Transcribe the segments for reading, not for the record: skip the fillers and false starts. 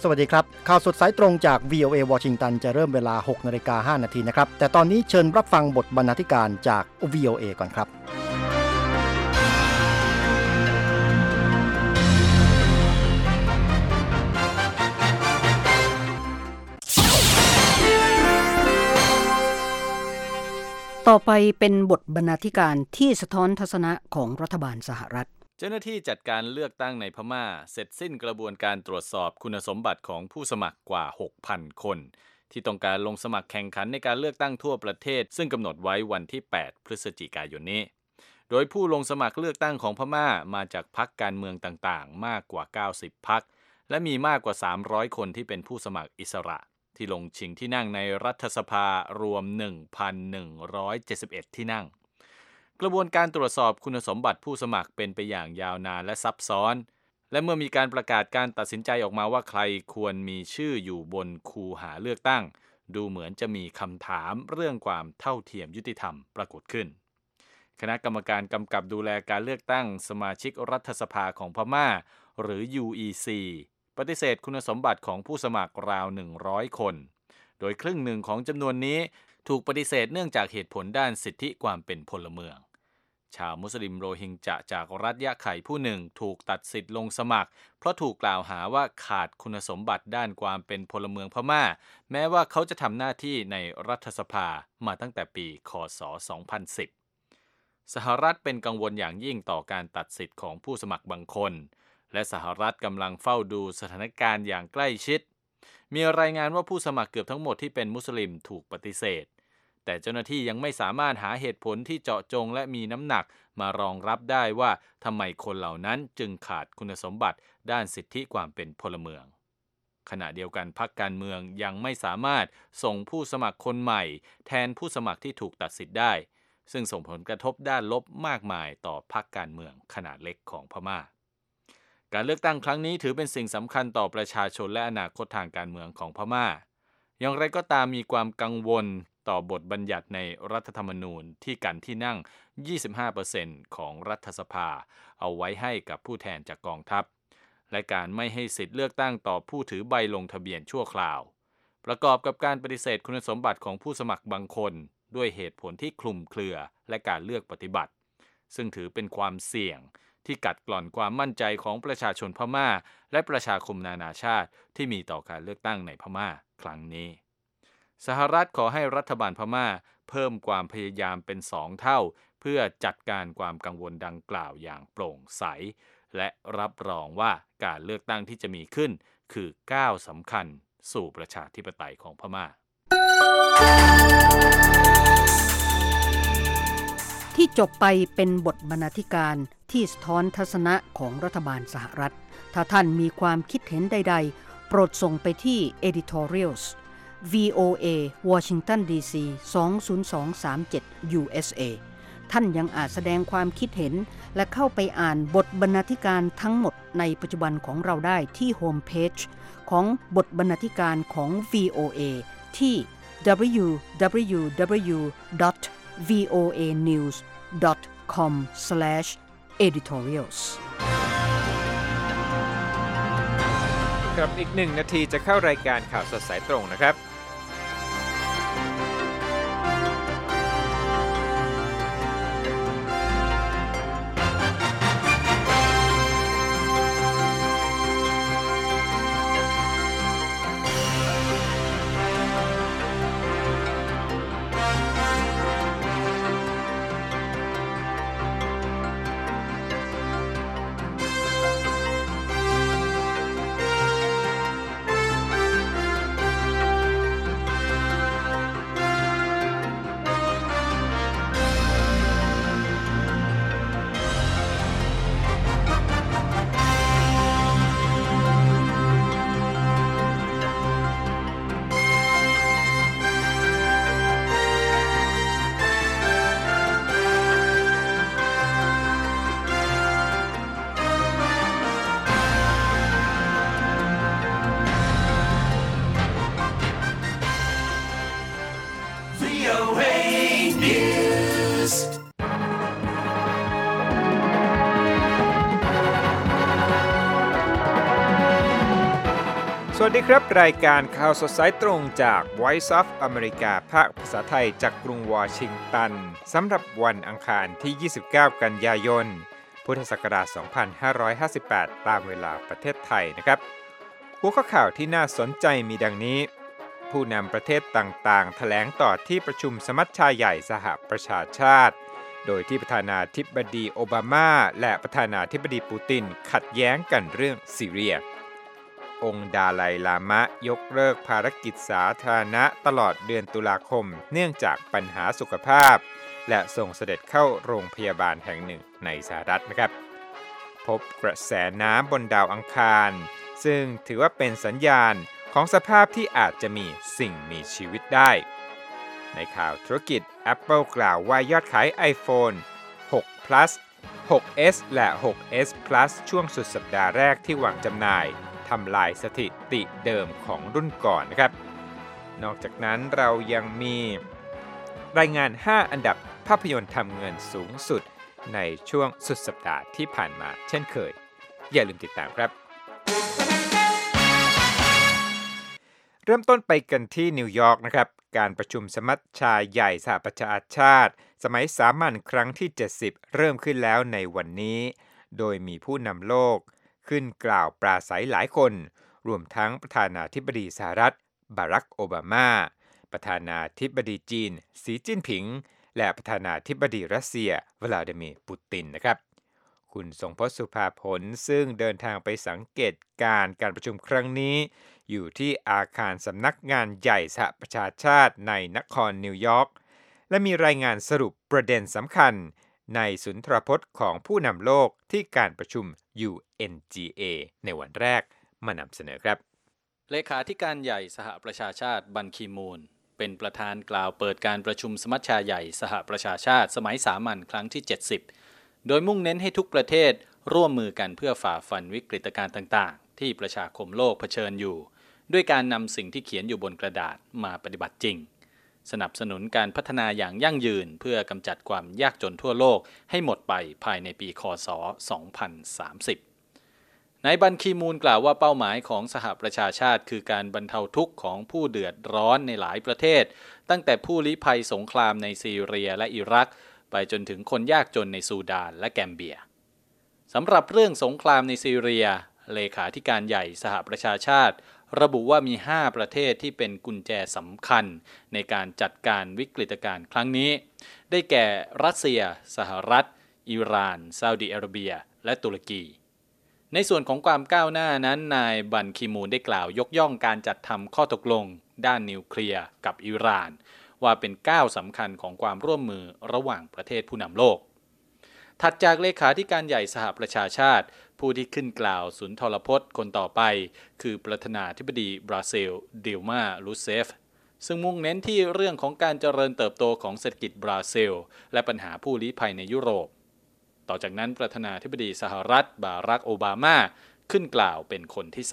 สวัสดีครับข่าวสดสายตรงจาก VOA วอชิงตันจะเริ่มเวลา 6:05 น.นะครับแต่ตอนนี้เชิญรับฟังบทบรรณาธิการจาก VOA ก่อนครับต่อไปเป็นบทบรรณาธิการที่สะท้อนทัศนะของรัฐบาลสหรัฐเจ้าหน้าที่จัดการเลือกตั้งในพม่าเสร็จสิ้นกระบวนการตรวจสอบคุณสมบัติของผู้สมัครกว่า 6,000 คนที่ต้องการลงสมัครแข่งขันในการเลือกตั้งทั่วประเทศซึ่งกำหนดไว้วันที่ 8 พฤศจิกายนนี้โดยผู้ลงสมัครเลือกตั้งของพม่ามาจากพรรคการเมืองต่างๆมากกว่า 90 พรรคและมีมากกว่า 300 คนที่เป็นผู้สมัครอิสระที่ลงชิงที่นั่งในรัฐสภารวม 1,171 ที่นั่งกระบวนการตรวจสอบคุณสมบัติผู้สมัครเป็นไปอย่างยาวนานและซับซ้อนและเมื่อมีการประกาศการตัดสินใจออกมาว่าใครควรมีชื่ออยู่บนคูหาเลือกตั้งดูเหมือนจะมีคำถามเรื่องความเท่าเทียมยุติธรรมปรากฏขึ้นคณะกรรมการกำกับดูแลการเลือกตั้งสมาชิกรัฐสภาของพม่าหรือ UEC ปฏิเสธคุณสมบัติของผู้สมัครราว 100 คนโดยครึ่งหนึ่งของจำนวนนี้ถูกปฏิเสธเนื่องจากเหตุผลด้านสิทธิความเป็นพลเมืองชาวมุสลิมโรฮิงญะจากรัฐยะไข่ผู้หนึ่งถูกตัดสิทธิ์ลงสมัครเพราะถูกกล่าวหาว่าขาดคุณสมบัติด้านความเป็นพลเมืองพม่าแม้ว่าเขาจะทำหน้าที่ในรัฐสภามาตั้งแต่ปีค.ศ. 2010 สหรัฐเป็นกังวลอย่างยิ่งต่อการตัดสิทธิ์ของผู้สมัครบางคนและสหรัฐกำลังเฝ้าดูสถานการณ์อย่างใกล้ชิดมีรายงานว่าผู้สมัครเกือบทั้งหมดที่เป็นมุสลิมถูกปฏิเสธแต่เจ้าหน้าที่ยังไม่สามารถหาเหตุผลที่เจาะจงและมีน้ำหนักมารองรับได้ว่าทำไมคนเหล่านั้นจึงขาดคุณสมบัติด้านสิทธิความเป็นพลเมืองขณะเดียวกันพรรคการเมืองยังไม่สามารถส่งผู้สมัครคนใหม่แทนผู้สมัครที่ถูกตัดสิทธิ์ได้ซึ่งส่งผลกระทบด้านลบมากมายต่อพรรคการเมืองขนาดเล็กของพม่าการเลือกตั้งครั้งนี้ถือเป็นสิ่งสำคัญต่อประชาชนและอนาคตทางการเมืองของพม่าอย่างไรก็ตามมีความกังวลต่อบทบัญญัติในรัฐธรรมนูญที่กันที่นั่ง 25% ของรัฐสภาเอาไว้ให้กับผู้แทนจากกองทัพและการไม่ให้สิทธิ์เลือกตั้งต่อผู้ถือใบลงทะเบียนชั่วคราวประกอบกับการปฏิเสธคุณสมบัติของผู้สมัครบางคนด้วยเหตุผลที่คลุมเครือและการเลือกปฏิบัติซึ่งถือเป็นความเสี่ยงที่กัดกร่อนความมั่นใจของประชาชนพม่าและประชาคมนานาชาติที่มีต่อการเลือกตั้งในพม่าครั้งนี้สหรัฐขอให้รัฐบาลพม่าเพิ่มความพยายามเป็น2 เท่าเพื่อจัดการความกังวลดังกล่าวอย่างโปร่งใสและรับรองว่าการเลือกตั้งที่จะมีขึ้นคือก้าวสำคัญสู่ประชาธิปไตยของพม่าที่จบไปเป็นบทบรรณาธิการที่สะท้อนทัศนะของรัฐบาลสหรัฐถ้าท่านมีความคิดเห็นใดๆโปรดส่งไปที่ editorials VOA Washington DC 20237 USA ท่านยังอาจแสดงความคิดเห็นและเข้าไปอ่านบทบรรณาธิการทั้งหมดในปัจจุบันของเราได้ที่โฮมเพจของบทบรรณาธิการของ VOA ที่ www.voanews.com/editorials ครับอีก1 นาทีจะเข้ารายการข่าวสดสายตรงนะครับสวัสดีครับรายการข่าวสดสายตรงจาก Voice of America ภาคภาษาไทยจากกรุงวอชิงตันสำหรับวันอังคารที่ 29 กันยายน พุทธศักราช 2558 ตามเวลาประเทศไทยนะครับหัวข้อข่าวที่น่าสนใจมีดังนี้ผู้นำประเทศต่างๆแถลงต่อที่ประชุมสมัชชาใหญ่สหประชาชาติโดยที่ประธานาธิบดีโอบามาและประธานาธิบดีปูตินขัดแย้งกันเรื่องซีเรียองค์ดาไลลามะยกเลิกภารกิจสาธารณะตลอดเดือนตุลาคมเนื่องจากปัญหาสุขภาพและส่งเสด็จเข้าโรงพยาบาลแห่งหนึ่งในสหรัฐนะครับพบกระแสน้ำบนดาวอังคารซึ่งถือว่าเป็นสัญญาณของสภาพที่อาจจะมีสิ่งมีชีวิตได้ในข่าวธุรกิจ Apple กล่าวว่ายอดขาย iPhone 6 Plus 6s และ 6s Plus ช่วงสุดสัปดาห์แรกที่วางจำหน่ายทำลายสถิติเดิมของรุ่นก่อนนะครับนอกจากนั้นเรายังมีรายงาน 5 อันดับภาพยนตร์ทำเงินสูงสุดในช่วงสุดสัปดาห์ที่ผ่านมาเช่นเคยอย่าลืมติดตามครับเริ่มต้นไปกันที่นิวยอร์กนะครับการประชุมสมัชชาใหญ่สหประชาชาติสมัยสามัญครั้งที่ 70 เริ่มขึ้นแล้วในวันนี้โดยมีผู้นำโลกขึ้นกล่าวปราศรัยหลายคนรวมทั้งประธานาธิบดีสหรัฐบารักโอบามาประธานาธิบดีจีนสีจิ้นผิงและประธานาธิบดีรัสเซียวลาดิเมียร์ปูตินนะครับคุณทรงพจน์สุภาผลซึ่งเดินทางไปสังเกตการประชุมครั้งนี้อยู่ที่อาคารสำนักงานใหญ่สหประชาชาติในนครนิวยอร์กและมีรายงานสรุปประเด็นสำคัญในสุนทรพจน์ของผู้นำโลกที่การประชุม UNGA ในวันแรกมานำเสนอครับเลขาธิการใหญ่สหประชาชาติบันคีมูนเป็นประธานกล่าวเปิดการประชุมสมัชชาใหญ่สหประชาชาติสมัยสามัญครั้งที่ 70 โดยมุ่งเน้นให้ทุกประเทศร่วมมือกันเพื่อฝ่าฟันวิกฤตการณ์ต่างๆที่ประชาคมโลกเผชิญอยู่ด้วยการนำสิ่งที่เขียนอยู่บนกระดาษมาปฏิบัติจริงสนับสนุนการพัฒนาอย่างยั่งยืนเพื่อกำจัดความยากจนทั่วโลกให้หมดไปภายในปีค.ศ. 2030 นายบันคีมูนกล่าวว่าเป้าหมายของสหประชาชาติคือการบรรเทาทุกข์ของผู้เดือดร้อนในหลายประเทศตั้งแต่ผู้ลี้ภัยสงครามในซีเรียและอิรักไปจนถึงคนยากจนในซูดานและแกมเบียสำหรับเรื่องสงครามในซีเรียเลขาธิการใหญ่สหประชาชาติระบุว่ามี 5 ประเทศที่เป็นกุญแจสำคัญในการจัดการวิกฤตการณ์ครั้งนี้ได้แก่รัสเซียสหรัฐอิหร่านซาอุดิอาระเบียและตุรกีในส่วนของความก้าวหน้านั้นนายบันคีมูนได้กล่าวยกย่องการจัดทำข้อตกลงด้านนิวเคลียร์กับอิหร่านว่าเป็นก้าวสำคัญของความร่วมมือระหว่างประเทศผู้นำโลกถัดจากเลขาธิการใหญ่สหประชาชาติผู้ที่ขึ้นกล่าวสุนทรพจน์คนต่อไปคือประธานาธิบดีบราซิลดิลมารูเซฟซึ่งมุ่งเน้นที่เรื่องของการเจริญเติบโตของเศรษฐกิจบราซิลและปัญหาผู้ลี้ภัยในยุโรปต่อจากนั้นประธานาธิบดีสหรัฐบารักโอบามาขึ้นกล่าวเป็นคนที่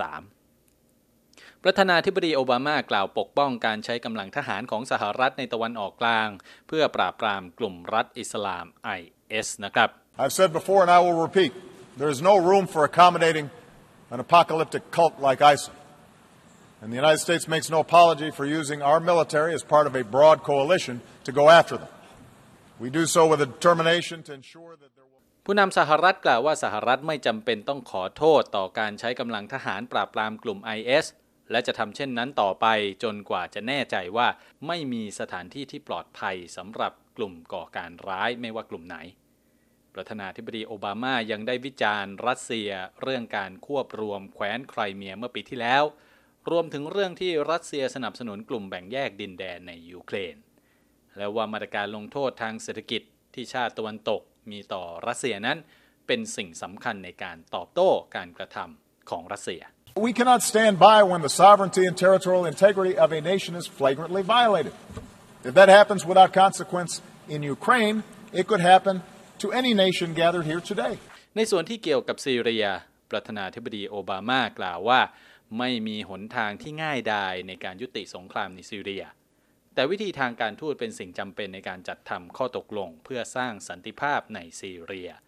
3ประธานาธิบดีโอบามากล่าวปกป้องการใช้กำลังทหารของสหรัฐในตะวันออกกลางเพื่อปราบปรามกลุ่มรัฐอิสลาม IS นะครับ I've said before and I will repeat there is no room for accommodating an apocalyptic cult like ISIL and the United States makes no apology for using our military as part of a broad coalition to go after them we do so with a determination to ensure that there will ผู้นำสหรัฐกล่าวว่าสหรัฐไม่จำเป็นต้องขอโทษต่อการใช้กำลังทหารปราบปรามกลุ่ม IS และจะทำเช่นนั้นต่อไปจนกว่าจะแน่ใจว่าไม่มีสถานที่ที่ปลอดภัยสำหรับกลุ่มก่อการร้ายไม่ว่ากลุ่มไหนประธานาธิบดีโอบามายังได้วิจารณ์รัสเซียเรื่องการควบรวมแคว้นไครเมียเมื่อปีที่แล้วรวมถึงเรื่องที่รัสเซียสนับสนุนกลุ่มแบ่งแยกดินแดนในยูเครนและว่ามาตรการลงโทษทางเศรษฐกิจที่ชาติตะวันตกมีต่อรัสเซียนั้นเป็นสิ่งสำคัญในการตอบโต้การกระทำของรัสเซีย We cannot stand by when the sovereignty and territorial integrity of a nation is flagrantly violated. If that happens without consequence in Ukraine, it could happen to any nation gathered here today. ในส่วนที่เกี่ยวกับซีเรียประธานาธิบดีโอบามากล่าวว่าไม่มีหนทางที่ง่ายดายในการยุติสงครามในซีเรียแต่วิธีทางการทูตเป็นสิ่งจำเป็นในการจัดทำข้อตกลงเพื่อสร้างสันติภาพในซีเรีย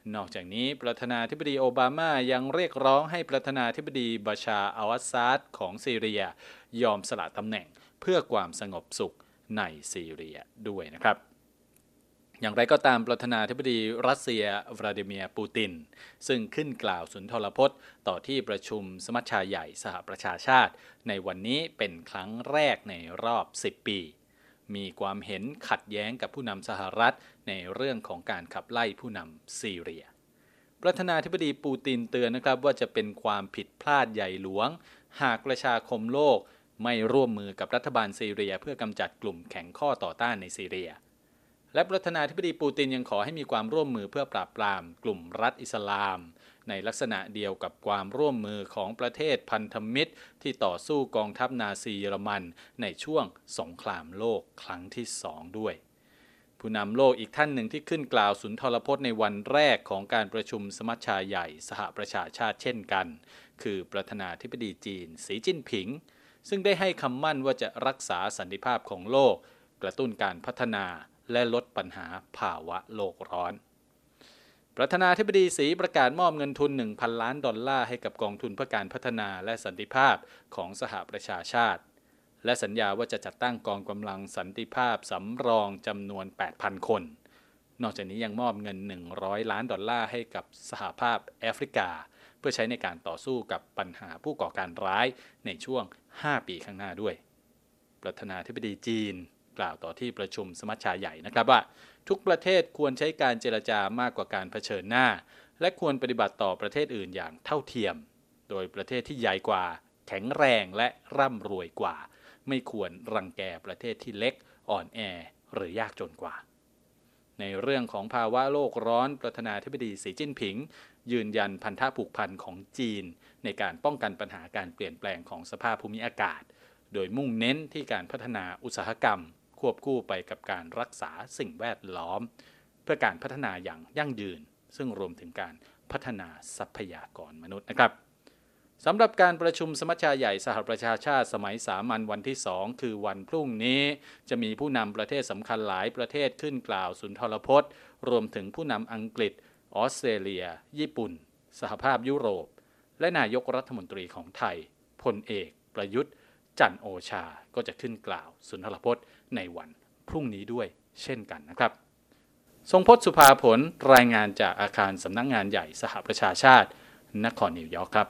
นอกจากนี้ประธานาธิบดีโอบามายังเรียกร้องให้ประธานาธิบดีบาชาร์อัลอาซาดของซีเรียยอมสละตำแหน่งเพื่อความสงบสุขในซีเรียด้วยนะครับอย่างไรก็ตามประธานาธิบดีรัสเซียวลาดิเมียร์ปูตินซึ่งขึ้นกล่าวสุนทรพจน์ต่อที่ประชุมสมัชชาใหญ่สหประชาชาติในวันนี้เป็นครั้งแรกในรอบ10 ปีมีความเห็นขัดแย้งกับผู้นำสหรัฐในเรื่องของการขับไล่ผู้นำซีเรียประธานาธิบดีปูตินเตือนนะครับว่าจะเป็นความผิดพลาดใหญ่หลวงหากประชาคมโลกไม่ร่วมมือกับรัฐบาลซีเรียเพื่อกำจัดกลุ่มแข็งข้อต่อต้านในซีเรียและประธานาธิบดีปูตินยังขอให้มีความร่วมมือเพื่อปราบปรามกลุ่มรัฐอิสลามในลักษณะเดียวกับความร่วมมือของประเทศพันธมิตรที่ต่อสู้กองทัพนาซีเยอรมันในช่วงสงครามโลกครั้งที่2ด้วยผู้นำโลกอีกท่านหนึ่งที่ขึ้นกล่าวสุนทรพจน์ในวันแรกของการประชุมสมัชชาใหญ่สหประชาชาติเช่นกันคือประธานาธิบดีจีนสีจิ้นผิงซึ่งได้ให้คำมั่นว่าจะรักษาสันติภาพของโลกกระตุ้นการพัฒนาและลดปัญหาภาวะโลกร้อนประธานาธิบดีสีประกาศมอบเงินทุน $1,000 ล้านให้กับกองทุนเพื่อการพัฒนาและสันติภาพของสหประชาชาติและสัญญาว่าจะจัดตั้งกองกำลังสันติภาพสำรองจำนวน 8,000 คนนอกจากนี้ยังมอบเงิน$100 ล้านให้กับสหภาพแอฟริกาเพื่อใช้ในการต่อสู้กับปัญหาผู้ก่อการร้ายในช่วง5 ปีข้างหน้าด้วยประธานาธิบดีจีนกล่าวต่อที่ประชุมสมัชชาใหญ่นะครับว่าทุกประเทศควรใช้การเจรจามากกว่าการเผชิญหน้าและควรปฏิบัติต่อประเทศอื่นอย่างเท่าเทียมโดยประเทศที่ใหญ่กว่าแข็งแรงและร่ำรวยกว่าไม่ควรรังแกประเทศที่เล็กอ่อนแอหรือยากจนกว่าในเรื่องของภาวะโลกร้อนประธานาธิบดีสีจิ้นผิงยืนยันพันธะผูกพันของจีนในการป้องกันปัญหาการเปลี่ยนแปลงของสภาพภูมิอากาศโดยมุ่งเน้นที่การพัฒนาอุตสาหกรรมควบคู่ไปกับการรักษาสิ่งแวดล้อมเพื่อการพัฒนาอย่างยั่งยืนซึ่งรวมถึงการพัฒนาทรัพยากรมนุษย์นะครับสำหรับการประชุมสมัชชาใหญ่สหประชาชาติสมัยสามัญวันที่2คือวันพรุ่งนี้จะมีผู้นำประเทศสำคัญหลายประเทศขึ้นกล่าวสุนทรพจน์รวมถึงผู้นำอังกฤษออสเตรเลียญี่ปุ่นสหภาพยุโรปและนายกรัฐมนตรีของไทยพลเอกประยุทธ์จันทร์โอชาก็จะขึ้นกล่าวสุนทรพจน์ในวันพรุ่งนี้ด้วยเช่นกันนะครับทรงพจน์สุภาผลรายงานจากอาคารสำนักงานใหญ่สหประชาชาตินครนิวยอร์กครับ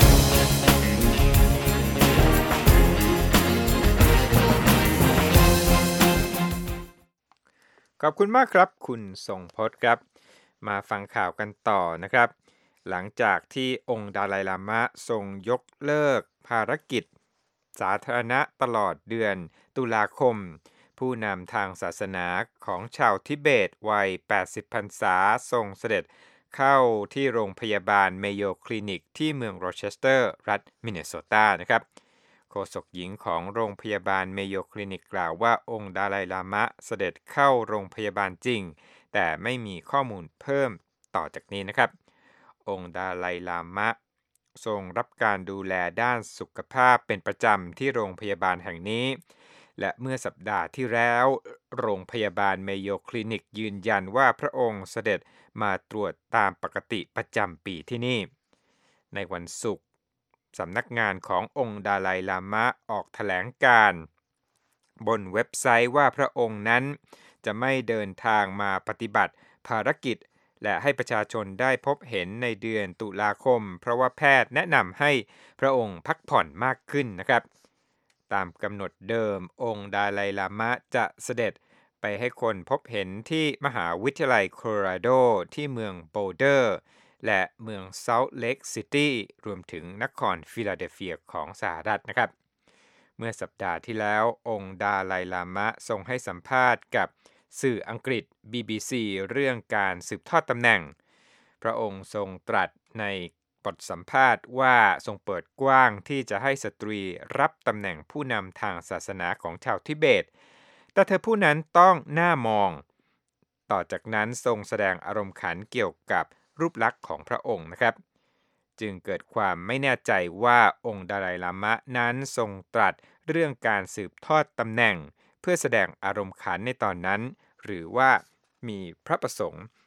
ขอบคุณมากครับคุณทรงพจน์ครับมาฟังข่าวกันต่อนะครับหลังจากที่องค์ดาไลลามะทรงยกเลิกภารกิจสาธารณะตลอดเดือนตุลาคมผู้นำทางศาสนาของชาวทิเบตวัย80 พรรษาทรงเสด็จเข้าที่โรงพยาบาลเมโยคลินิกที่เมืองโรเชสเตอร์รัฐมินนิโซตานะครับโฆษกหญิงของโรงพยาบาลเมโยคลินิกกล่าวว่าองค์ดาไลลามะเสด็จเข้าโรงพยาบาลจริงแต่ไม่มีข้อมูลเพิ่มต่อจากนี้นะครับองค์ดาไลลามะทรงรับการดูแลด้านสุขภาพเป็นประจำที่โรงพยาบาลแห่งนี้และเมื่อสัปดาห์ที่แล้วโรงพยาบาลเมโยคลินิกยืนยันว่าพระองค์เสด็จมาตรวจตามปกติประจำปีที่นี่ในวันศุกร์สำนักงานขององค์ดาไลลามะออกแถลงการณ์บนเว็บไซต์ว่าพระองค์นั้นจะไม่เดินทางมาปฏิบัติภารกิจและให้ประชาชนได้พบเห็นในเดือนตุลาคมเพราะว่าแพทย์แนะนำให้พระองค์พักผ่อนมากขึ้นนะครับตามกำหนดเดิมองค์ดาไลลามะจะเสด็จไปให้คนพบเห็นที่มหาวิทยาลัยโคโลราโดที่เมืองโบลเดอร์และเมืองเซาท์เลคซิตี้รวมถึงนครฟิลาเดลเฟียของสหรัฐนะครับเมื่อสัปดาห์ที่แล้วองค์ดาไลลามะทรงให้สัมภาษณ์กับสื่ออังกฤษ BBC เรื่องการสืบทอดตำแหน่งพระองค์ทรงตรัสในบทสัมภาษณ์ว่าทรงเปิดกว้างที่จะให้สตรีรับตำแหน่งผู้นำทางศาสนาของชาวทิเบตแต่เธอผู้นั้นต้องน่ามองต่อจากนั้นทรงแสดงอารมณ์ขันเกี่ยวกับรูปลักษณ์ของพระองค์นะครับจึงเกิดความไม่แน่ใจว่าองค์ดาไลลามะนั้นทรงตรัสเรื่องการสืบทอดตำแหน่งเพื่อแสดงอารมณ์ขันในตอนนั้นหรือว่ามีพระประสงค์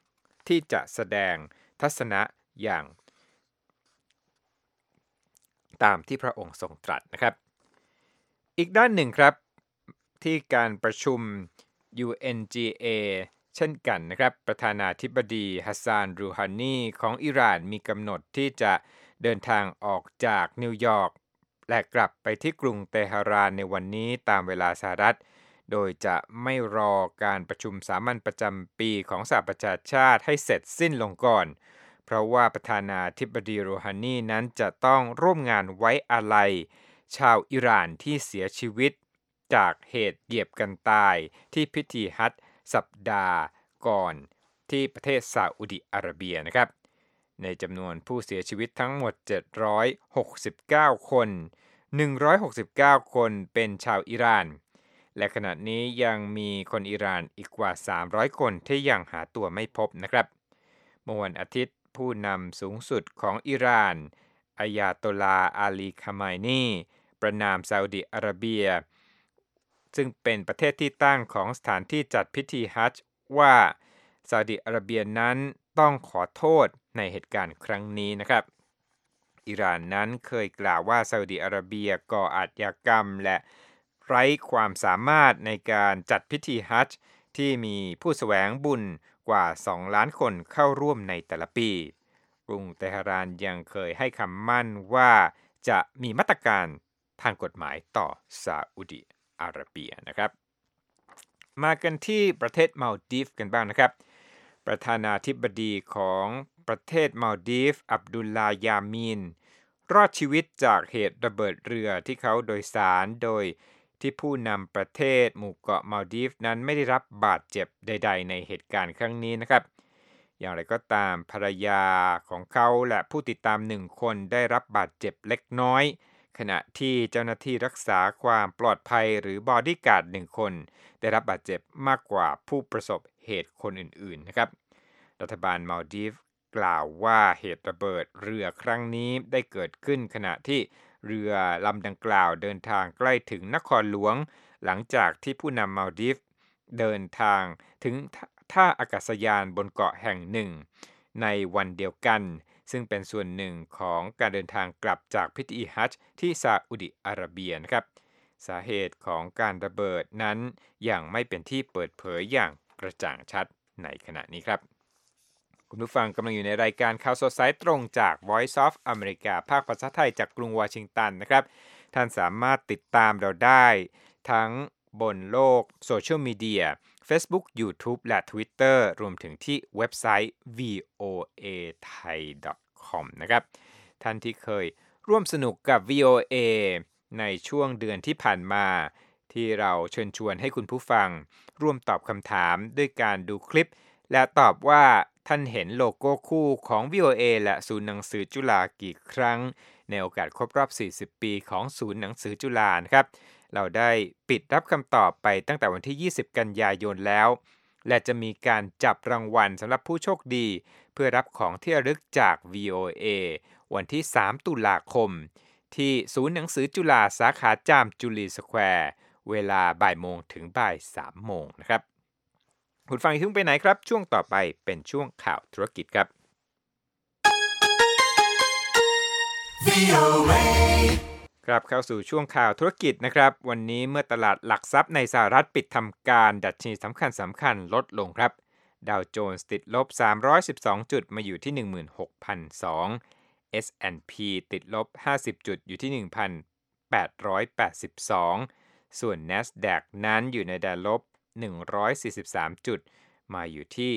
ที่จะแสดงทัศนะอย่างตามที่พระองค์ทรงตรัสนะครับอีกด้านหนึ่งครับที่การประชุม UNGA เช่นกันนะครับประธานาธิบดีฮัสซานรูฮานีของอิหร่านมีกำหนดที่จะเดินทางออกจากนิวยอร์กและกลับไปที่กรุงเตหะรานในวันนี้ตามเวลาสหรัฐโดยจะไม่รอการประชุมสามัญประจำปีของสหประชาชาติให้เสร็จสิ้นลงก่อนเพราะว่าประธานาธิบดีรูฮานีนั้นจะต้องร่วมงานไว้อาลัยชาวอิหร่านที่เสียชีวิตจากเหตุเหยียบกันตายที่พิธีฮัจญ์สัปดาห์ก่อนที่ประเทศซาอุดิอาระเบียนะครับในจำนวนผู้เสียชีวิตทั้งหมด769คน169คนเป็นชาวอิหร่านและขณะนี้ยังมีคนอิหร่านอีกกว่า300คนที่ยังหาตัวไม่พบนะครับเมื่อวันอาทิตย์ผู้นำสูงสุดของอิหร่านอายาโตลาอาลีคาไมนีประณามซาอุดิอาระเบียซึ่งเป็นประเทศที่ตั้งของสถานที่จัดพิธีฮัจญ์ว่าซาอุดิอาระเบียนั้นต้องขอโทษในเหตุการณ์ครั้งนี้นะครับอิหร่านนั้นเคยกล่าวว่าซาอุดิอาระเบียก่ออาชญากรรมและไร้ความสามารถในการจัดพิธีฮัจญ์ที่มีผู้แสวงบุญกว่า2ล้านคนเข้าร่วมในแต่ละปีกรุงเตหะรานยังเคยให้คำมั่นว่าจะมีมาตรการทางกฎหมายต่อซาอุดิอาระเบียนะครับมากันที่ประเทศมาลดีฟกันบ้างนะครับประธานาธิบดีของประเทศมาลดีฟอับดุลลาห์ยามีนรอดชีวิตจากเหตุระเบิดเรือที่เขาโดยสารโดยที่ผู้นำประเทศหมู่เกาะมาลดีฟนั้นไม่ได้รับบาดเจ็บใดๆในเหตุการณ์ครั้งนี้นะครับอย่างไรก็ตามภรรยาของเขาและผู้ติดตาม1คนได้รับบาดเจ็บเล็กน้อยขณะที่เจ้าหน้าที่รักษาความปลอดภัยหรือบอดี้การ์ด1คนได้รับบาดเจ็บมากกว่าผู้ประสบเหตุคนอื่นๆนะครับรัฐบาลมาลดีฟกล่าวว่าเหตุระเบิดเรือครั้งนี้ได้เกิดขึ้นขณะที่เรือลำดังกล่าวเดินทางใกล้ถึงนครหลวงหลังจากที่ผู้นำมาลดีฟเดินทางถึงท่าอากาศยานบนเกาะแห่งหนึ่งในวันเดียวกันซึ่งเป็นส่วนหนึ่งของการเดินทางกลับจากพิธีฮัจญ์ที่ซาอุดิอาระเบียนะครับสาเหตุของการระเบิดนั้นยังไม่เป็นที่เปิดเผยอย่างกระจ่างชัดในขณะนี้ครับคุณผู้ฟังกำลังอยู่ในรายการข่าวสดสายตรงจาก Voice of America ภาคภาษาไทยจากกรุงวอชิงตันนะครับท่านสามารถติดตามเราได้ทั้งบนโลกโซเชียลมีเดีย Facebook YouTube และ Twitter รวมถึงที่เว็บไซต์ voathai.com นะครับท่านที่เคยร่วมสนุกกับ VOA ในช่วงเดือนที่ผ่านมาที่เราเชิญชวนให้คุณผู้ฟังร่วมตอบคำถามด้วยการดูคลิปและตอบว่าท่านเห็นโลโก้คู่ของ VOA และศูนย์หนังสือจุฬากี่ครั้งในโอกาสครบรอบ40ปีของศูนย์หนังสือจุฬานะครับเราได้ปิดรับคำตอบไปตั้งแต่วันที่20กันยายนแล้วและจะมีการจับรางวัลสำหรับผู้โชคดีเพื่อรับของที่ระลึกจาก VOA วันที่3ตุลาคมที่ศูนย์หนังสือจุฬาสาขาจามจุลีสแควร์เวลาบ่ายโมงถึงบ่าย3โมงนะครับคุณฟังทิ้งไปไหนครับช่วงต่อไปเป็นช่วงข่าวธุรกิจครับ กลับเข้าสู่ช่วงข่าวธุรกิจนะครับวันนี้เมื่อตลาดหลักทรัพย์ในสหรัฐปิดทำการดัชนีสำคัญลดลงครับดาวโจนส์ติดลบ312จุดมาอยู่ที่ 16,002 S&P ติดลบ50จุดอยู่ที่ 1,882 ส่วน NASDAQ นั้นอยู่ในแดนลบ143จุดมาอยู่ที่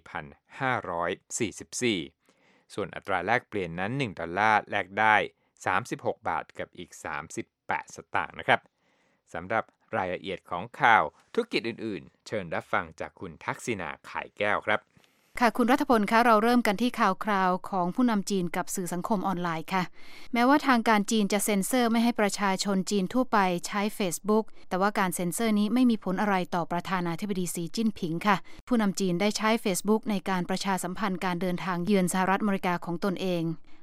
4,544 ส่วนอัตราแลกเปลี่ยนนั้น1ดอลลาร์แลกได้36บาทกับอีก38สตางค์นะครับสำหรับรายละเอียดของข่าวธุรกิจอื่นๆเชิญรับฟังจากคุณทักษิณาไข่แก้วครับค่ะคุณรัฐพลคะเราเริ่มกันที่ข่าวคราวของผู้นำจีนกับสื่อสังคมออนไลน์ค่ะแม้ว่าทางการจีนจะเซ็นเซอร์ไม่ให้ประชาชนจีนทั่วไปใช้ Facebook แต่ว่าการเซ็นเซอร์นี้ไม่มีผลอะไรต่อประธานาธิบดีสีจิ้นผิงค่ะผู้นำจีนได้ใช้ Facebook ในการประชาสัมพันธ์การเดินทางเยือนสหรัฐอเมริกาของตนเอง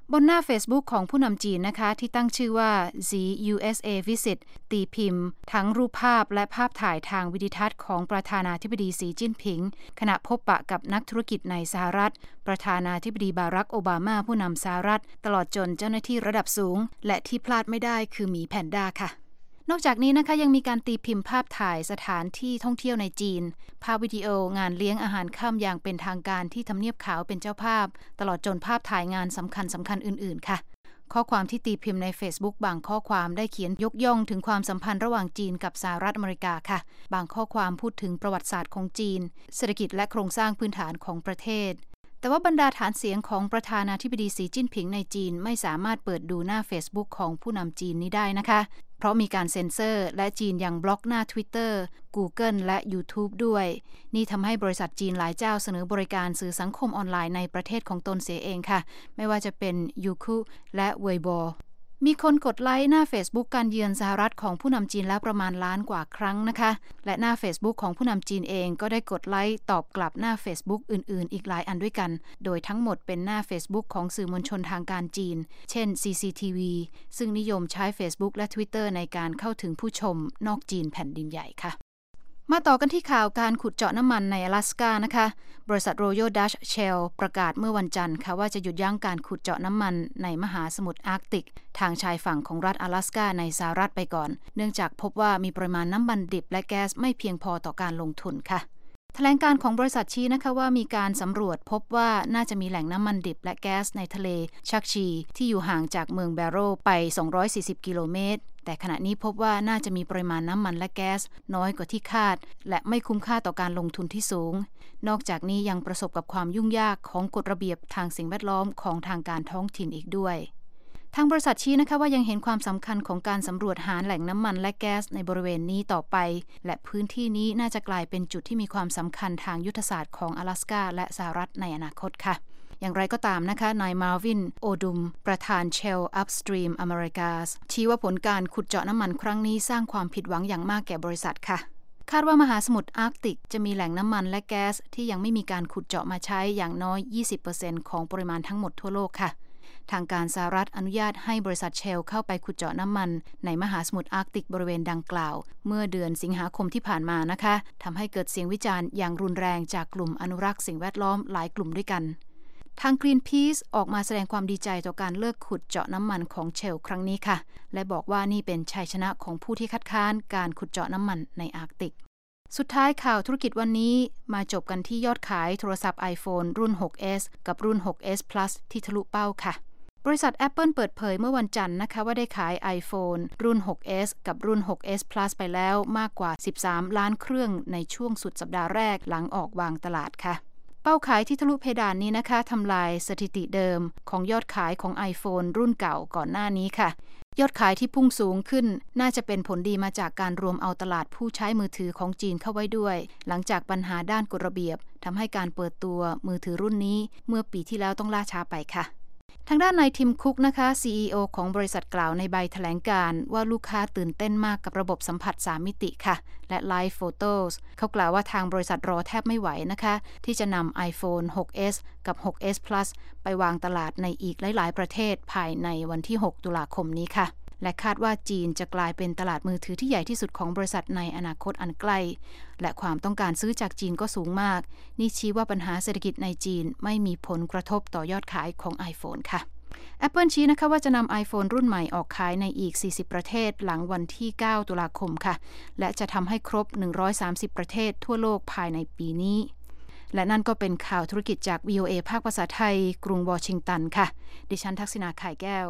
บนหน้า Facebook ของผู้นำจีนนะคะที่ตั้งชื่อว่า Xi USA Visit ตีพิมพ์ทั้งรูปภาพและภาพถ่ายทางวิดีทัศน์ของประธานาธิบดีสีจิ้นผิงขณะพบปะกับนักธุรกิจในสหรัฐประธานาธิบดีบารักโอบามาผู้นำสหรัฐตลอดจนเจ้าหน้าที่ระดับสูงและที่พลาดไม่ได้คือหมีแพนด้าค่ะนอกจากนี้นะคะยังมีการตีพิมพ์ภาพถ่ายสถานที่ท่องเที่ยวในจีนภาพวิดีโองานเลี้ยงอาหารค่ำอย่างเป็นทางการที่ทำเนียบขาวเป็นเจ้าภาพตลอดจนภาพถ่ายงานสำคัญอื่นๆค่ะข้อความที่ตีพิมพ์ใน Facebook บางข้อความได้เขียนยกย่องถึงความสัมพันธ์ระหว่างจีนกับสหรัฐอเมริกาค่ะบางข้อความพูดถึงประวัติศาสตร์ของจีนเศรษฐกิจและโครงสร้างพื้นฐานของประเทศแต่ว่าบรรดาฐานเสียงของประธานาธิบดีสีจิ้นผิงในจีนไม่สามารถเปิดดูหน้า Facebook ของผู้นำจีนนี้ได้นะคะเพราะมีการเซ็นเซอร์และจีนยังบล็อกหน้า Twitter Google และ YouTube ด้วยนี่ทำให้บริษัทจีนหลายเจ้าเสนอบริการสื่อสังคมออนไลน์ในประเทศของตนเสียเองค่ะไม่ว่าจะเป็น Youku และ Weiboมีคนกดไลค์หน้า Facebook การเยือนสหรัฐของผู้นำจีนแล้วประมาณล้านกว่าครั้งนะคะและหน้า Facebook ของผู้นำจีนเองก็ได้กดไลค์ตอบกลับหน้า Facebook อื่นๆอีกหลายอันด้วยกันโดยทั้งหมดเป็นหน้า Facebook ของสื่อมวลชนทางการจีนเช่น CCTV ซึ่งนิยมใช้ Facebook และ Twitter ในการเข้าถึงผู้ชมนอกจีนแผ่นดินใหญ่ค่ะมาต่อกันที่ข่าวการขุดเจาะน้ำมันใน阿拉斯ก้านะคะบริษัท Royal Dutch Shell ประกาศเมื่อวันจันทร์ค่ะว่าจะหยุดยั้งการขุดเจาะน้ำมันในมหาสมุทรอาร์กติกทางชายฝั่งของรัฐ阿拉斯ก้าในสหรัฐไปก่อนเนื่องจากพบว่ามีปริมาณน้ำมันดิบและแก๊สไม่เพียงพอต่อการลงทุนค่ะแถลงการของบริษัทชี้นะคะว่ามีการสำรวจพบว่าน่าจะมีแหล่งน้ำมันดิบและแก๊สในทะเลชักชีที่อยู่ห่างจากเมืองแบโรไป240กิโลเมตรแต่ขณะนี้พบว่าน่าจะมีปริมาณน้ำมันและแก๊สน้อยกว่าที่คาดและไม่คุ้มค่าต่อการลงทุนที่สูงนอกจากนี้ยังประสบกับความยุ่งยากของกฎระเบียบทางสิ่งแวดล้อมของทางการท้องถิ่นอีกด้วยทางบริษัทชี้นะคะว่ายังเห็นความสำคัญของการสำรวจหาแหล่งน้ำมันและแก๊สในบริเวณนี้ต่อไปและพื้นที่นี้น่าจะกลายเป็นจุดที่มีความสำคัญทางยุทธศาสตร์ของ阿拉斯ก้าและสหรัฐในอนาคตค่ะอย่างไรก็ตามนะคะนายมาร์วินโอดุมประธาน Shell Upstream Americas ชี้ว่าผลการขุดเจาะน้ำมันครั้งนี้สร้างความผิดหวังอย่างมากแก่บริษัทค่ะคาดว่ามหาสมุทรอาร์กติกจะมีแหล่งน้ำมันและแก๊สที่ยังไม่มีการขุดเจาะมาใช้อย่างน้อย 20% ของปริมาณทั้งหมดทั่วโลกค่ะทางการสหรัฐอนุญาตให้บริษัท Shell เข้าไปขุดเจาะน้ำมันในมหาสมุทรอาร์กติกบริเวณดังกล่าวเมื่อเดือนสิงหาคมที่ผ่านมานะคะทำให้เกิดเสียงวิจารณ์อย่างรุนแรงจากกลุ่มอนุรักษ์สิ่งแวดล้อมหลายกลุ่มด้วยกันทาง Greenpeace ออกมาแสดงความดีใจต่อการเลิกขุดเจาะน้ำมันของ Shell ครั้งนี้ค่ะและบอกว่านี่เป็นชัยชนะของผู้ที่คัดค้านการขุดเจาะน้ำมันในอาร์กติกสุดท้ายข่าวธุรกิจวันนี้มาจบกันที่ยอดขายโทรศัพท์ iPhone รุ่น 6s กับรุ่น 6s Plus ที่ทะลุเป้าค่ะบริษัท Apple เปิดเผยเมื่อวันจันทร์นะคะว่าได้ขาย iPhone รุ่น 6s กับรุ่น 6s Plus ไปแล้วมากกว่า13ล้านเครื่องในช่วงสุดสัปดาห์แรกหลังออกวางตลาดค่ะเป้าขายที่ทะลุเพดานนี้นะคะทำลายสถิติเดิมของยอดขายของ iPhone รุ่นเก่าก่อนหน้านี้ค่ะยอดขายที่พุ่งสูงขึ้นน่าจะเป็นผลดีมาจากการรวมเอาตลาดผู้ใช้มือถือของจีนเข้าไว้ด้วยหลังจากปัญหาด้านกฎระเบียบทำให้การเปิดตัวมือถือรุ่นนี้เมื่อปีที่แล้วต้องล่าช้าไปค่ะทางด้านนายทิมคุกนะคะ CEO ของบริษัทกล่าวในใบแถลงการณ์ว่าลูกค้าตื่นเต้นมากกับระบบสัมผัส3มิติค่ะและ Live Photos เขากล่าวว่าทางบริษัทรอแทบไม่ไหวนะคะที่จะนำ iPhone 6s กับ 6s Plus ไปวางตลาดในอีกหลายๆประเทศภายในวันที่6ตุลาคมนี้ค่ะและคาดว่าจีนจะกลายเป็นตลาดมือถือที่ใหญ่ที่สุดของบริษัทในอนาคตอันใกล้และความต้องการซื้อจากจีนก็สูงมากนี่ชี้ว่าปัญหาเศรษฐกิจในจีนไม่มีผลกระทบต่อยอดขายของ iPhone ค่ะ Apple ชี้นะคะว่าจะนำ iPhone รุ่นใหม่ออกขายในอีก40ประเทศหลังวันที่9ตุลาคมค่ะและจะทำให้ครบ130ประเทศทั่วโลกภายในปีนี้และนั่นก็เป็นข่าวธุรกิจจาก VOA ภาคภาษาไทยกรุงวอชิงตันค่ะดิฉันทักษิณา ข่ายแก้ว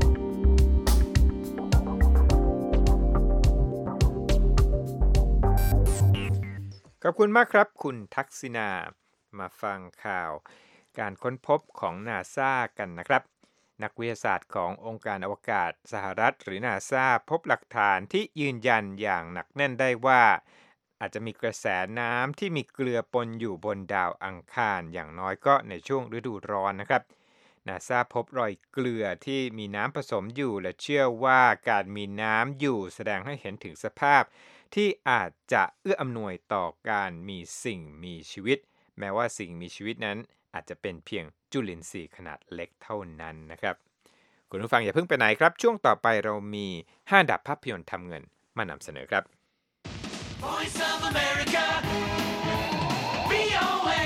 ขอบคุณมากครับคุณทักษิณามาฟังข่าวการค้นพบของ NASA กันนะครับนักวิทยาศาสตร์ขององค์การอวกาศสหรัฐหรือ NASA พบหลักฐานที่ยืนยันอย่างหนักแน่นได้ว่าอาจจะมีกระแสน้ำที่มีเกลือปนอยู่บนดาวอังคารอย่างน้อยก็ในช่วงฤดูร้อนนะครับ NASA พบรอยเกลือที่มีน้ำผสมอยู่และเชื่อว่าการมีน้ำอยู่แสดงให้เห็นถึงสภาพที่อาจจะเอื้ออำนวยต่อการมีสิ่งมีชีวิตแม้ว่าสิ่งมีชีวิตนั้นอาจจะเป็นเพียงจุลินทรีย์ขนาดเล็กเท่านั้นนะครับคุณผู้ฟังอย่าเพิ่งไปไหนครับช่วงต่อไปเรามี5อันดับภาพยนตร์ทำเงินมานำเสนอครับ Voice of America VOA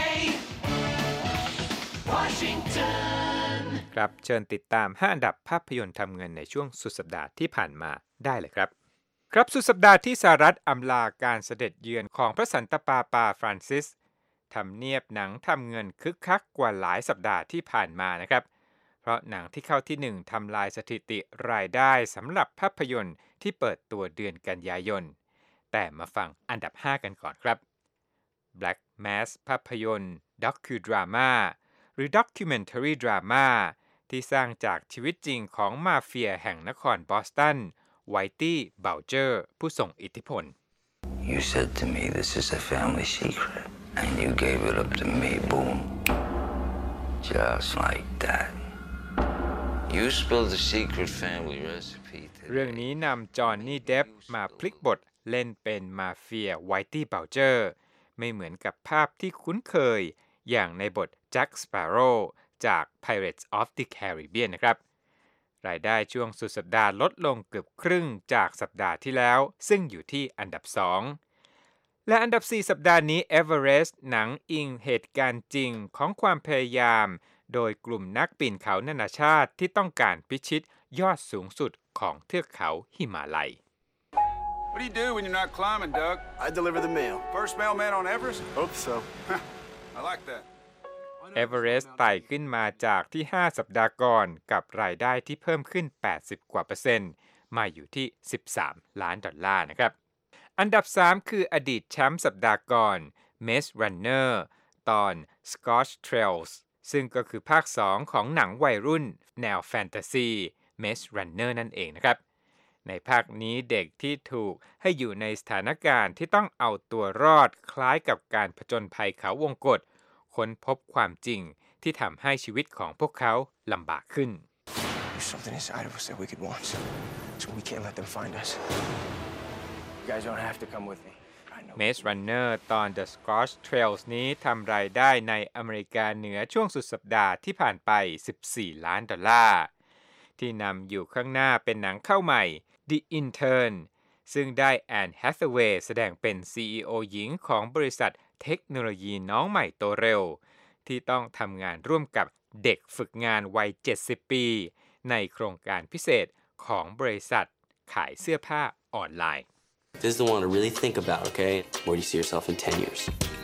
Washington ครับเชิญติดตาม5อันดับภาพยนตร์ทำเงินในช่วงสุดสัปดาห์ที่ผ่านมาได้เลยครับครับสุดสัปดาห์ที่สหรัฐอำลาการเสด็จเยือนของพระสันตะปาปาฟรานซิสทำเนียบหนังทำเงินคึกคักกว่าหลายสัปดาห์ที่ผ่านมานะครับเพราะหนังที่เข้าที่1ทำลายสถิติรายได้สำหรับภาพยนตร์ที่เปิดตัวเดือนกันยายนแต่มาฟังอันดับ5กันก่อนครับ Black Mass ภาพยนตร์ด็อกคิวดราม่าหรือ Documentary Drama ที่สร้างจากชีวิตจริงของมาเฟียแห่งนครบอสตันไวตี้เบลเจอร์ผู้ทรงอิทธิพล You said to me this is a family secret and you gave it up to me, boom. Just like that. You spilled the secret family recipe today. เรื่องนี้นำจอห์นนี่เดปมาพลิกบทเล่นเป็นมาเฟียไวตี้เบลเจอร์ไม่เหมือนกับภาพที่คุ้นเคยอย่างในบทแจ็คสเปโร่จาก Pirates of the Caribbean นะครับรายได้ช่วงสุดสัปดาห์ลดลงเกือบครึ่งจากสัปดาห์ที่แล้วซึ่งอยู่ที่อันดับ2และอันดับ4สัปดาห์นี้ Everest หนังอิงเหตุการณ์จริงของความพยายามโดยกลุ่มนักปีนเขานานาชาติที่ต้องการพิชิตยอดสูงสุดของเทือกเขาหิมาลัย What do you do when you're not climbing, Doug? I deliver the mail. First mailman on Everest? Hope so. I like that. Everest ไต่ขึ้นมาจากที่5สัปดาห์ก่อนกับรายได้ที่เพิ่มขึ้น80กว่า%มาอยู่ที่$13 ล้านนะครับอันดับ3คืออดีตแชมป์สัปดาห์ก่อน Maze Runner ตอน Scorched Trails ซึ่งก็คือภาค2ของหนังวัยรุ่นแนวแฟนตาซี Maze Runner นั่นเองนะครับในภาคนี้เด็กที่ถูกให้อยู่ในสถานการณ์ที่ต้องเอาตัวรอดคล้ายกับการผจญภัยเขาวงกตค้นพบความจริงที่ทำให้ชีวิตของพวกเขาลำบากขึ้น There's something inside of us that we could want, so we can't let them find us. You guys don't have to come with me. Maze Runner ตอน The Scorched Trails นี้ทำรายได้ในอเมริกาเหนือช่วงสุดสัปดาห์ที่ผ่านไป$14 ล้านที่นำอยู่ข้างหน้าเป็นหนังเข้าใหม่ The Intern ซึ่งได้แอนแฮทเวย์แสดงเป็น CEO หญิงของบริษัทเทคโนโลยีน้องใหม่โตเร็วที่ต้องทำงานร่วมกับเด็กฝึกงานวัย70 ปีในโครงการพิเศษของบริษัทขายเสื้อผ้าออนไลน์ This is the one to really think about, okay? Where do you see yourself in 10 years?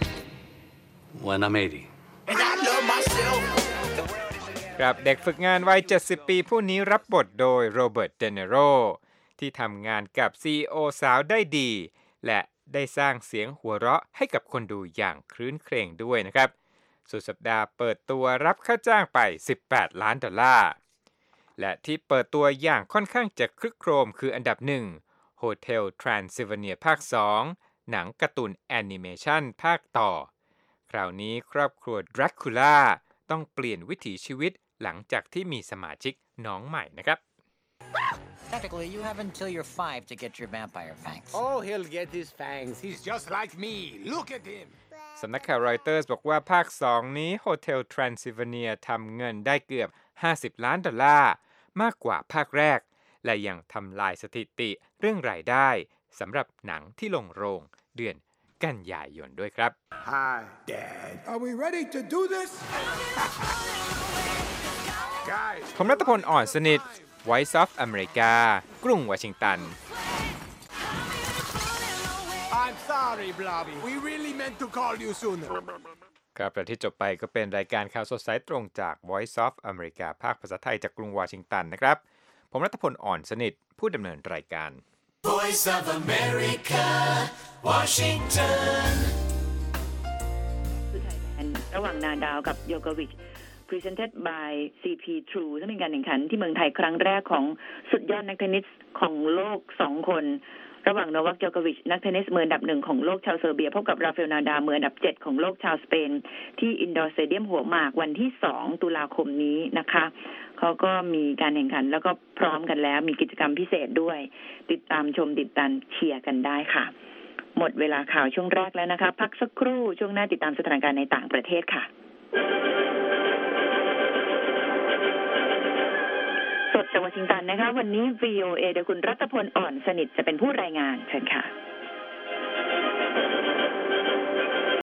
When I'm 80. And I love myself ครับเด็กฝึกงานวัย70 ปีผู้นี้รับบทโดยโรเบิร์ต เดเนโรที่ทำงานกับ CEO สาวได้ดีและได้สร้างเสียงหัวเราะให้กับคนดูอย่างครื้นเครงด้วยนะครับสุดสัปดาห์เปิดตัวรับค่าจ้างไป$18 ล้านและที่เปิดตัวอย่างค่อนข้างจะครึกโครมคืออันดับ1 Hotel Transylvania ภาค2หนังการ์ตูนแอนิเมชันภาคต่อคราวนี้ครอบครัวดรากูล่าต้องเปลี่ยนวิถีชีวิตหลังจากที่มีสมาชิกน้องใหม่นะครับ Technically, you have until you're 5 to get your vampire fangs. Oh, he'll get his fangs. He's just like me. Look at him. สำนักข่าวรอยเตอร์สบอกว่าภาค2นี้ Hotel Transylvania ทำเงินได้เกือบ$50 ล้านมากกว่าภาคแรกและยังทำลายสถิติเรื่องรายได้สำหรับหนังที่ลงโรงเดือนกันยายนด้วยครับ Hi, Dad. Are we ready to do this? Guys. ผมณัฐพล อ่อนสนิท Voice of America กรุงวอชิงตัน I'm sorry, Blobby. We really meant to call you sooner. ครับและที่จบไปก็เป็นรายการข่าวสดสายตรงจาก Voice of America ภาคภาษาไทยจากกรุงวอชิงตันนะครับผมณัฐพล อ่อนสนิทผู้ดำเนินรายการ Voice of America Washington ระหว่างนาดาวกับโยโควิช Presented by CP True ซึ่งเป็นการแข่งขันที่เมืองไทยครั้งแรกของสุดยอดนักเทนนิสของโลก2คนระหว่างโนวัค โจโควิชนักเทนนิสมืออันดับ1ของโลกชาวเซอร์เบียพบกับราฟาเอล นาดาลมืออันดับ7ของโลกชาวสเปนที่อินดอร์สเตเดียมหัวหมากวันที่2ตุลาคมนี้นะคะเขาก็มีการแข่งขันแล้วก็พร้อมกันแล้วมีกิจกรรมพิเศษด้วยติดตามชมติดตามเชียร์กันได้ค่ะหมดเวลาข่าวช่วงแรกแล้วนะคะพักสักครู่ช่วงหน้าติดตามสถานการณ์ในต่างประเทศค่ะสดจากวอชิงตันนะคะวันนี้ VOA โดยคุณรัตพลอ่อนสนิทจะเป็นผู้รายงานเชิญค่ะ